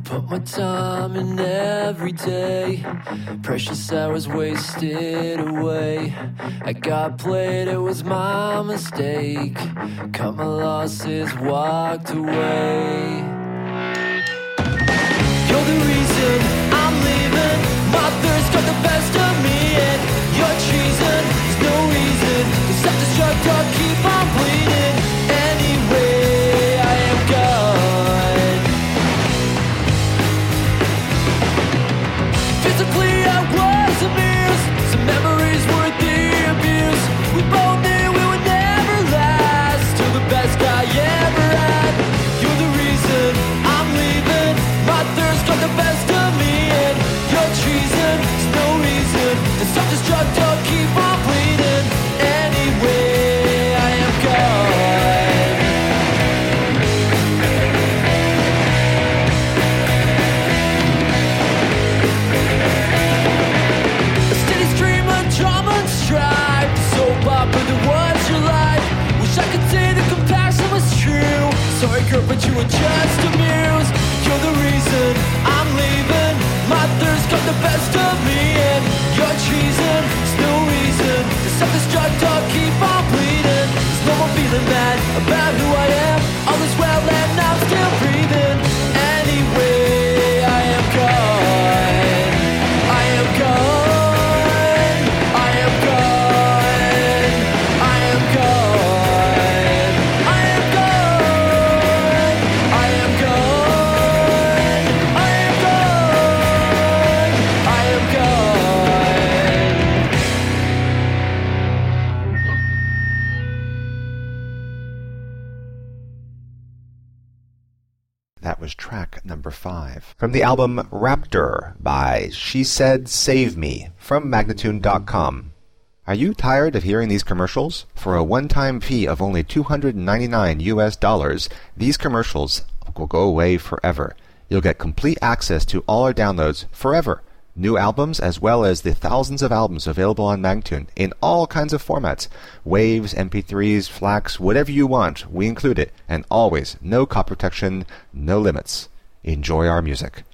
Put my time in every day, precious hours wasted away. I got played, it was my mistake. Cut my losses, walked away. You're the reason I'm leaving. My thirst got the best of me, and your treason is no reason to self-destruct or keep on bleeding. Anyway, I am gone. Physically I was amused, some memories worth the abuse. We both knew we would never last, till the best I ever had. You're the reason I'm leaving. My thirst got the best of me, and your treason is no reason to self-destruct or keep on bleeding. Anyway, I am gone. A steady stream of drama and strife, the soap opera that was your life. Wish I could say the compassion was true. Sorry girl, but you were just amused. You're the reason I'm leaving. My thirst got the best of me, and your treason is no reason to self-destruct or keep on bleeding. There's no more feeling bad about who I am. All is well and I'm still breathing. Anyway, I am gone. I am gone. I am gone. I am gone. I am gone. I am gone. I am gone. I am gone. That was track number 5 from the album Raptor by She Said Save Me from Magnatune.com. Are you tired of hearing these commercials? For a one-time fee of only $299, these commercials will go away forever. You'll get complete access to all our downloads forever. New albums as well as the thousands of albums available on Magnatune in all kinds of formats. Waves, MP3s, FLACs, whatever you want, we include it. And always, no copy protection, no limits. Enjoy our music.